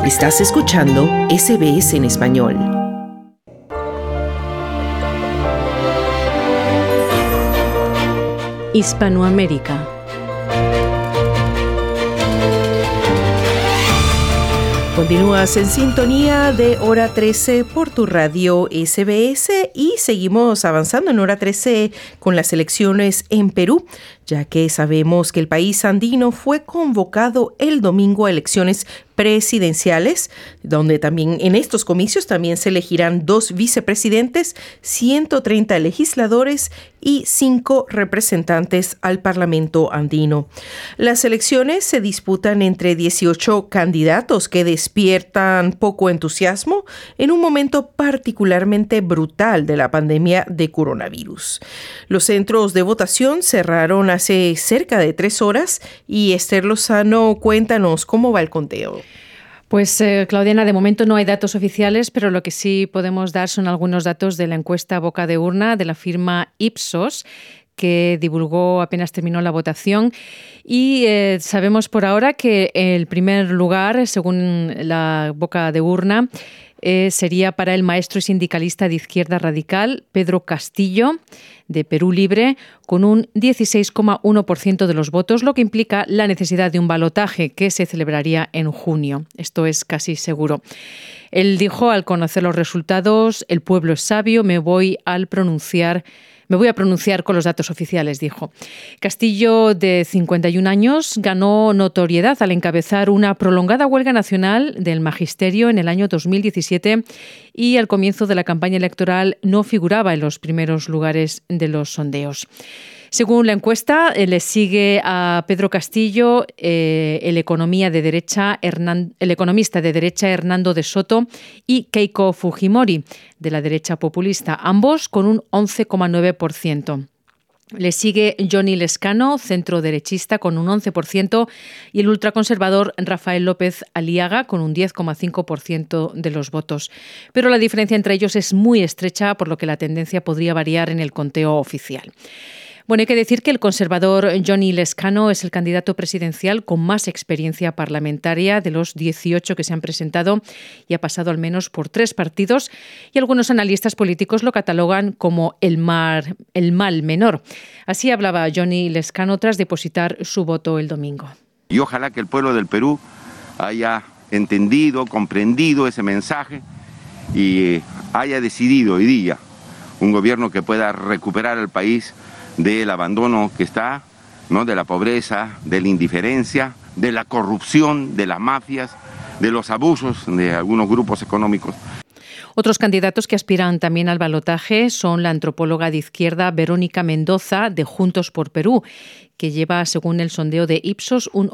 Estás escuchando SBS en español. Hispanoamérica. Continúas en sintonía de Hora 13 por tu radio SBS y seguimos avanzando en Hora 13 con las elecciones en Perú, ya que sabemos que el país andino fue convocado el domingo a elecciones presidenciales, donde también en estos comicios también se elegirán 2 vicepresidentes, 130 legisladores y 5 representantes al Parlamento andino. Las elecciones se disputan entre 18 candidatos que despiertan poco entusiasmo en un momento particularmente brutal de la pandemia de coronavirus. Los centros de votación cerraron hace cerca de 3 horas y Esther Lozano, cuéntanos cómo va el conteo. Pues Claudiana, de momento no hay datos oficiales, pero lo que sí podemos dar son algunos datos de la encuesta boca de urna de la firma Ipsos, que divulgó apenas terminó la votación. Y sabemos por ahora que el primer lugar, según la boca de urna, sería para el maestro y sindicalista de Izquierda Radical, Pedro Castillo, de Perú Libre, con un 16,1% de los votos, lo que implica la necesidad de un balotaje que se celebraría en junio. Esto es casi seguro. Él dijo, al conocer los resultados, el pueblo es sabio, me voy a pronunciar con los datos oficiales, dijo. Castillo, de 51 años, ganó notoriedad al encabezar una prolongada huelga nacional del magisterio en el año 2017 y al comienzo de la campaña electoral no figuraba en los primeros lugares de los sondeos. Según la encuesta, le sigue a Pedro Castillo el economista de derecha Hernando de Soto y Keiko Fujimori, de la derecha populista, ambos con un 11,9%. Le sigue Johnny Lescano, centro-derechista, con un 11%, y el ultraconservador Rafael López Aliaga, con un 10,5% de los votos. Pero la diferencia entre ellos es muy estrecha, por lo que la tendencia podría variar en el conteo oficial. Bueno, hay que decir que el conservador Johnny Lescano es el candidato presidencial con más experiencia parlamentaria de los 18 que se han presentado y ha pasado al menos por 3 partidos, y algunos analistas políticos lo catalogan como el mal menor. Así hablaba Johnny Lescano tras depositar su voto el domingo. Y ojalá que el pueblo del Perú haya entendido, comprendido ese mensaje y haya decidido hoy día un gobierno que pueda recuperar al país del abandono que está, ¿no?, de la pobreza, de la indiferencia, de la corrupción, de las mafias, de los abusos de algunos grupos económicos. Otros candidatos que aspiran también al balotaje son la antropóloga de izquierda Verónica Mendoza, de Juntos por Perú, que lleva, según el sondeo de Ipsos, un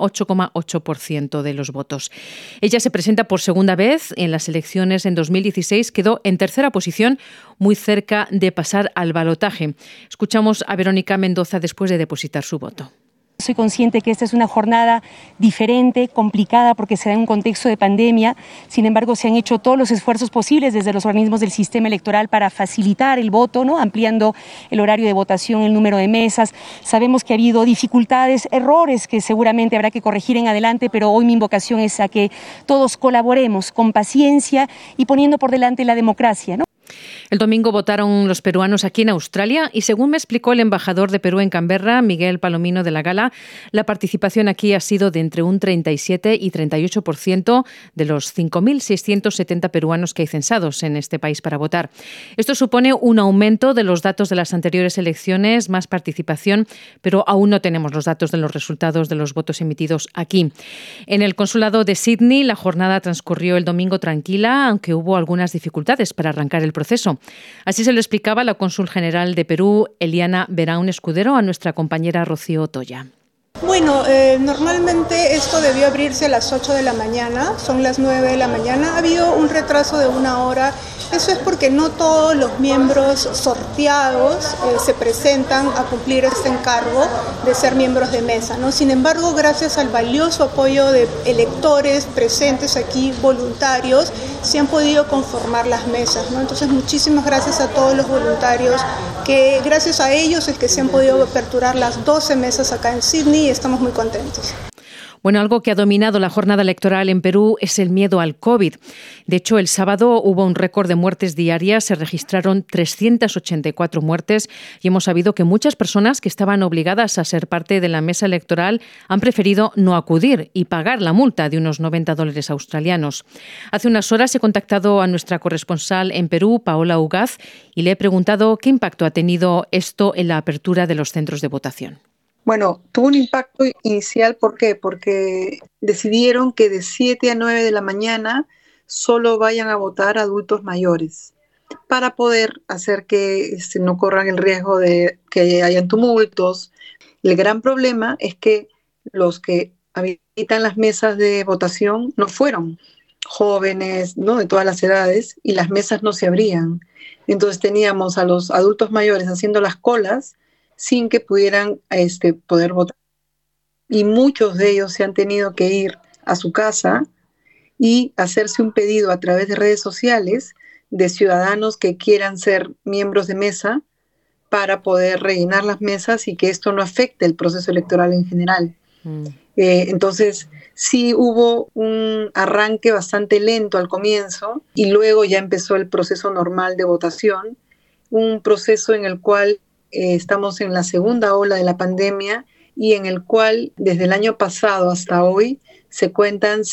8,8% de los votos. Ella se presenta por segunda vez en las elecciones en 2016, quedó en tercera posición, muy cerca de pasar al balotaje. Escuchamos a Verónica Mendoza después de depositar su voto. Soy consciente que esta es una jornada diferente, complicada, porque se da en un contexto de pandemia. Sin embargo, se han hecho todos los esfuerzos posibles desde los organismos del sistema electoral para facilitar el voto, ¿no?, ampliando el horario de votación, el número de mesas. Sabemos que ha habido dificultades, errores que seguramente habrá que corregir en adelante, pero hoy mi invocación es a que todos colaboremos con paciencia y poniendo por delante la democracia, ¿no? El domingo votaron los peruanos aquí en Australia y, según me explicó el embajador de Perú en Canberra, Miguel Palomino de la Gala, la participación aquí ha sido de entre un 37 y 38% de los 5.670 peruanos que hay censados en este país para votar. Esto supone un aumento de los datos de las anteriores elecciones, más participación, pero aún no tenemos los datos de los resultados de los votos emitidos aquí. En el consulado de Sydney, la jornada transcurrió el domingo tranquila, aunque hubo algunas dificultades para arrancar el proceso. Así se lo explicaba la cónsul general de Perú, Eliana Beraún Escudero, a nuestra compañera Rocío Otoya. Bueno, normalmente esto debió abrirse a las 8 de la mañana, son las 9 de la mañana, ha habido un retraso de 1 hora. Eso es porque no todos los miembros sorteados se presentan a cumplir este encargo de ser miembros de mesa, ¿no? Sin embargo, gracias al valioso apoyo de electores presentes aquí, voluntarios, se han podido conformar las mesas, ¿no? Entonces, muchísimas gracias a todos los voluntarios, que gracias a ellos es que se han podido aperturar las 12 mesas acá en Sydney y estamos muy contentos. Bueno, algo que ha dominado la jornada electoral en Perú es el miedo al COVID. De hecho, el sábado hubo un récord de muertes diarias, se registraron 384 muertes y hemos sabido que muchas personas que estaban obligadas a ser parte de la mesa electoral han preferido no acudir y pagar la multa de unos $90 australianos. Hace unas horas he contactado a nuestra corresponsal en Perú, Paola Ugaz, y le he preguntado qué impacto ha tenido esto en la apertura de los centros de votación. Bueno, tuvo un impacto inicial, ¿por qué? Porque decidieron que de 7 a 9 de la mañana solo vayan a votar adultos mayores para poder hacer que no corran el riesgo de que hayan tumultos. El gran problema es que los que habitan las mesas de votación no fueron jóvenes, ¿no?, de todas las edades, y las mesas no se abrían. Entonces teníamos a los adultos mayores haciendo las colas sin que pudieran poder votar. Y muchos de ellos se han tenido que ir a su casa y hacerse un pedido a través de redes sociales de ciudadanos que quieran ser miembros de mesa para poder rellenar las mesas y que esto no afecte el proceso electoral en general. Entonces, sí hubo un arranque bastante lento al comienzo y luego ya empezó el proceso normal de votación, un proceso en el cual estamos en la segunda ola de la pandemia y en el cual desde el año pasado hasta hoy se cuentan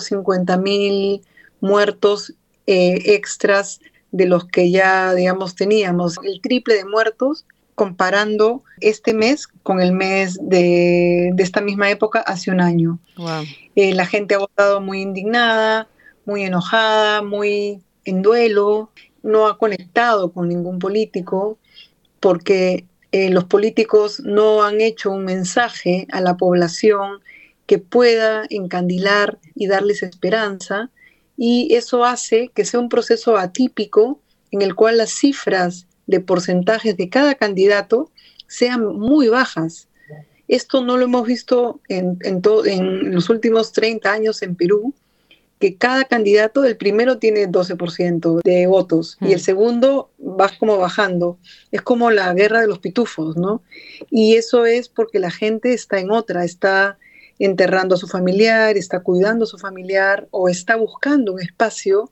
150,000 muertos extras de los que ya, digamos, teníamos. El triple de muertos comparando este mes con el mes de esta misma época hace un año. Wow. La gente ha votado muy indignada, muy enojada, muy en duelo, no ha conectado con ningún político, porque los políticos no han hecho un mensaje a la población que pueda encandilar y darles esperanza, y eso hace que sea un proceso atípico en el cual las cifras de porcentajes de cada candidato sean muy bajas. Esto no lo hemos visto en los últimos 30 años en Perú, que cada candidato, el primero tiene 12% de votos y el segundo va como bajando. Es como la guerra de los pitufos, ¿no? Y eso es porque la gente está en otra, está enterrando a su familiar, está cuidando a su familiar o está buscando un espacio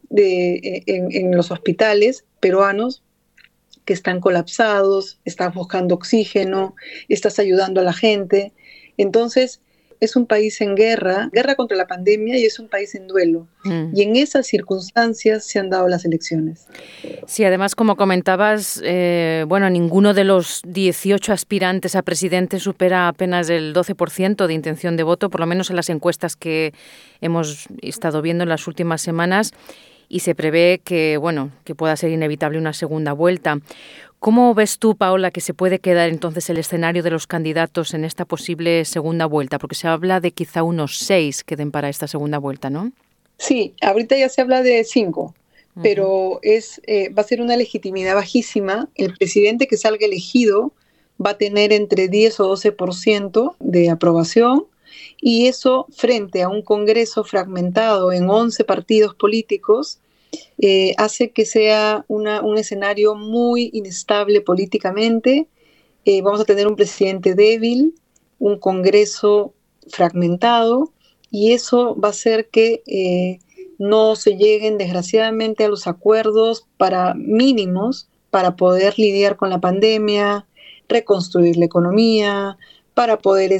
en los hospitales peruanos que están colapsados, estás buscando oxígeno, estás ayudando a la gente. Entonces, es un país en guerra contra la pandemia, y es un país en duelo. Y en esas circunstancias se han dado las elecciones. Sí, además, como comentabas, ninguno de los 18 aspirantes a presidente supera apenas el 12% de intención de voto, por lo menos en las encuestas que hemos estado viendo en las últimas semanas, y se prevé que pueda ser inevitable una segunda vuelta. ¿Cómo ves tú, Paola, que se puede quedar entonces el escenario de los candidatos en esta posible segunda vuelta? Porque se habla de quizá unos 6 queden para esta segunda vuelta, ¿no? Sí, ahorita ya se habla de 5, pero va a ser una legitimidad bajísima. El presidente que salga elegido va a tener entre 10 o 12% de aprobación, y eso frente a un Congreso fragmentado en 11 partidos políticos hace que sea un escenario muy inestable políticamente. Vamos a tener un presidente débil, un Congreso fragmentado, y eso va a hacer que no se lleguen desgraciadamente a los acuerdos mínimos para poder lidiar con la pandemia, reconstruir la economía, para poder,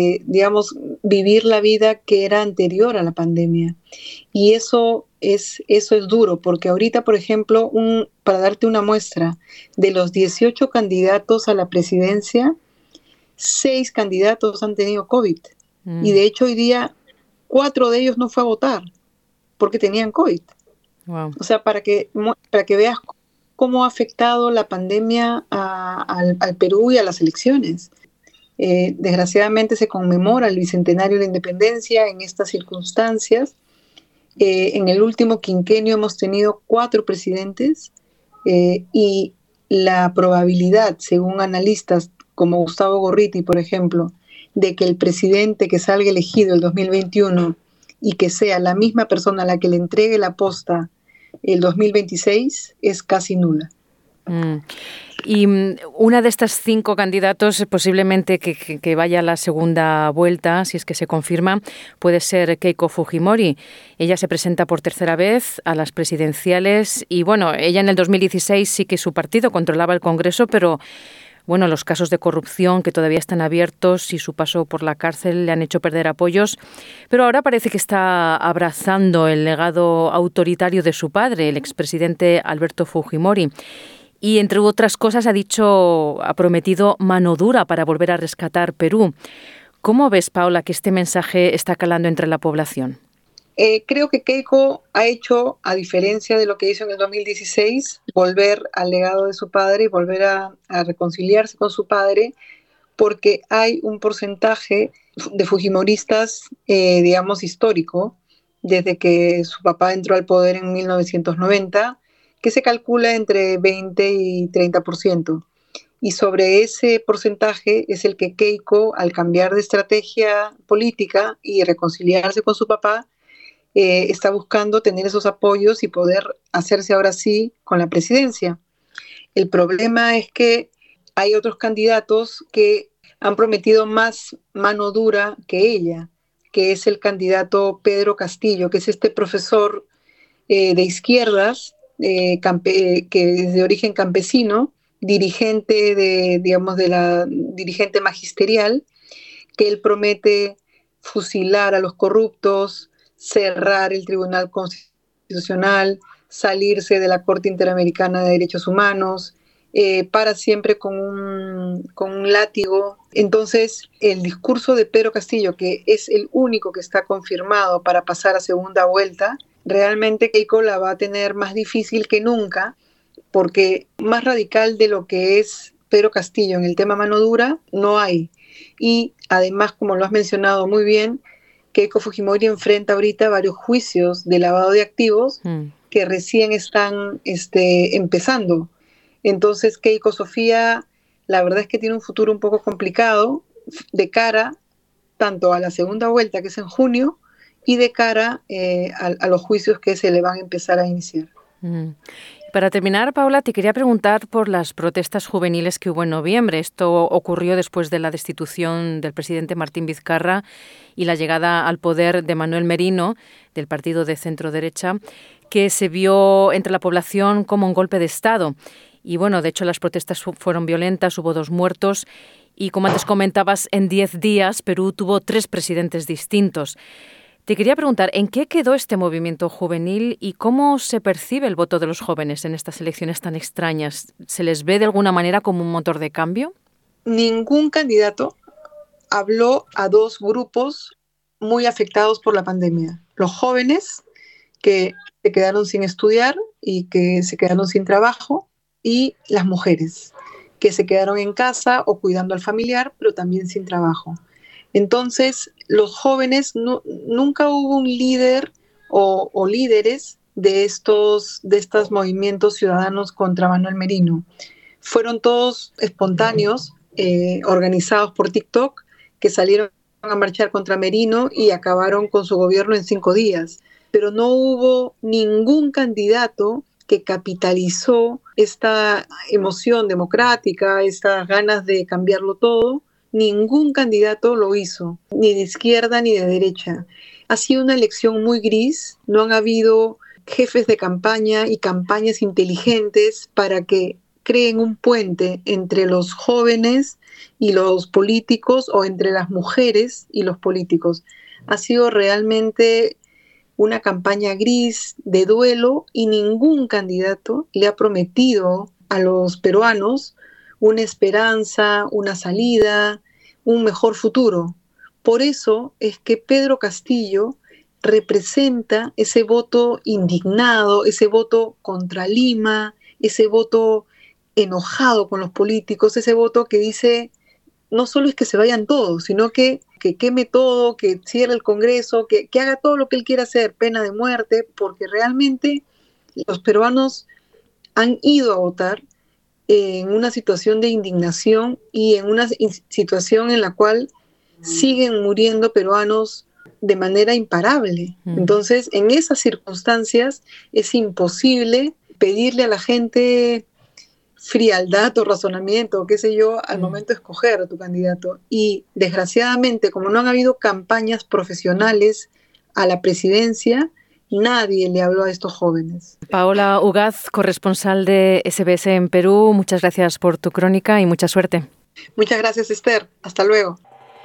vivir la vida que era anterior a la pandemia. Y eso es duro, porque ahorita, por ejemplo, para darte una muestra, de los 18 candidatos a la presidencia, 6 candidatos han tenido COVID. Y de hecho hoy día 4 de ellos no fue a votar porque tenían COVID. Wow. O sea, para que veas cómo ha afectado la pandemia al Perú y a las elecciones. Desgraciadamente se conmemora el bicentenario de la independencia en estas circunstancias. En el último quinquenio hemos tenido 4 presidentes y la probabilidad, según analistas como Gustavo Gorriti, por ejemplo, de que el presidente que salga elegido el 2021 y que sea la misma persona a la que le entregue la posta el 2026 es casi nula. Y una de estas 5 candidatos, posiblemente que vaya a la segunda vuelta, si es que se confirma, puede ser Keiko Fujimori. Ella se presenta por tercera vez a las presidenciales y, bueno, ella en el 2016 sí que su partido controlaba el Congreso, pero bueno, los casos de corrupción que todavía están abiertos y su paso por la cárcel le han hecho perder apoyos, pero ahora parece que está abrazando el legado autoritario de su padre, el expresidente Alberto Fujimori. Y entre otras cosas ha prometido mano dura para volver a rescatar Perú. ¿Cómo ves, Paula, que este mensaje está calando entre la población? Creo que Keiko ha hecho, a diferencia de lo que hizo en el 2016, volver al legado de su padre y volver a reconciliarse con su padre, porque hay un porcentaje de fujimoristas, digamos, histórico, desde que su papá entró al poder en 1990, que se calcula entre 20 y 30%. Y sobre ese porcentaje es el que Keiko, al cambiar de estrategia política y reconciliarse con su papá, está buscando tener esos apoyos y poder hacerse ahora sí con la presidencia. El problema es que hay otros candidatos que han prometido más mano dura que ella, que es el candidato Pedro Castillo, que es este profesor de izquierdas, que es de origen campesino, dirigente dirigente magisterial, que él promete fusilar a los corruptos, cerrar el Tribunal Constitucional, salirse de la Corte Interamericana de Derechos Humanos, para siempre con un látigo. Entonces, el discurso de Pedro Castillo, que es el único que está confirmado para pasar a segunda vuelta, realmente Keiko la va a tener más difícil que nunca, porque más radical de lo que es Pedro Castillo en el tema mano dura no hay. Y además, como lo has mencionado muy bien, Keiko Fujimori enfrenta ahorita varios juicios de lavado de activos que recién están empezando. Entonces, Keiko Sofía, la verdad es que tiene un futuro un poco complicado de cara tanto a la segunda vuelta, que es en junio, y de cara a los juicios que se le van a empezar a iniciar. Para terminar, Paula, te quería preguntar por las protestas juveniles que hubo en noviembre. Esto ocurrió después de la destitución del presidente Martín Vizcarra y la llegada al poder de Manuel Merino, del partido de centro-derecha, que se vio entre la población como un golpe de Estado. Y bueno, de hecho las protestas fueron violentas, hubo 2 muertos y, como antes comentabas, en 10 días Perú tuvo 3 presidentes distintos. Te quería preguntar, ¿en qué quedó este movimiento juvenil y cómo se percibe el voto de los jóvenes en estas elecciones tan extrañas? ¿Se les ve de alguna manera como un motor de cambio? Ningún candidato habló a 2 grupos muy afectados por la pandemia. Los jóvenes, que se quedaron sin estudiar y que se quedaron sin trabajo, y las mujeres, que se quedaron en casa o cuidando al familiar, pero también sin trabajo. Entonces, los jóvenes, nunca hubo un líder o líderes de estos movimientos ciudadanos contra Manuel Merino. Fueron todos espontáneos, organizados por TikTok, que salieron a marchar contra Merino y acabaron con su gobierno en 5 días. Pero no hubo ningún candidato que capitalizó esta emoción democrática, estas ganas de cambiarlo todo. Ningún candidato lo hizo, ni de izquierda ni de derecha. Ha sido una elección muy gris, no han habido jefes de campaña y campañas inteligentes para que creen un puente entre los jóvenes y los políticos o entre las mujeres y los políticos. Ha sido realmente una campaña gris de duelo y ningún candidato le ha prometido a los peruanos una esperanza, una salida, un mejor futuro. Por eso es que Pedro Castillo representa ese voto indignado, ese voto contra Lima, ese voto enojado con los políticos, ese voto que dice, no solo es que se vayan todos, sino que queme todo, que cierre el Congreso, que haga todo lo que él quiera hacer, pena de muerte, porque realmente los peruanos han ido a votar en una situación de indignación y en una situación en la cual siguen muriendo peruanos de manera imparable. Entonces, en esas circunstancias es imposible pedirle a la gente frialdad o razonamiento, o qué sé yo, al momento de escoger a tu candidato. Y desgraciadamente, como no han habido campañas profesionales a la presidencia, nadie le habló a estos jóvenes. Paola Ugaz, corresponsal de SBS en Perú, muchas gracias por tu crónica y mucha suerte. Muchas gracias, Esther. Hasta luego.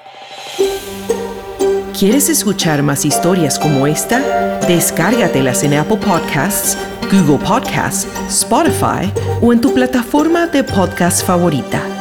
¿Quieres escuchar más historias como esta? Descárgatelas en Apple Podcasts, Google Podcasts, Spotify o en tu plataforma de podcast favorita.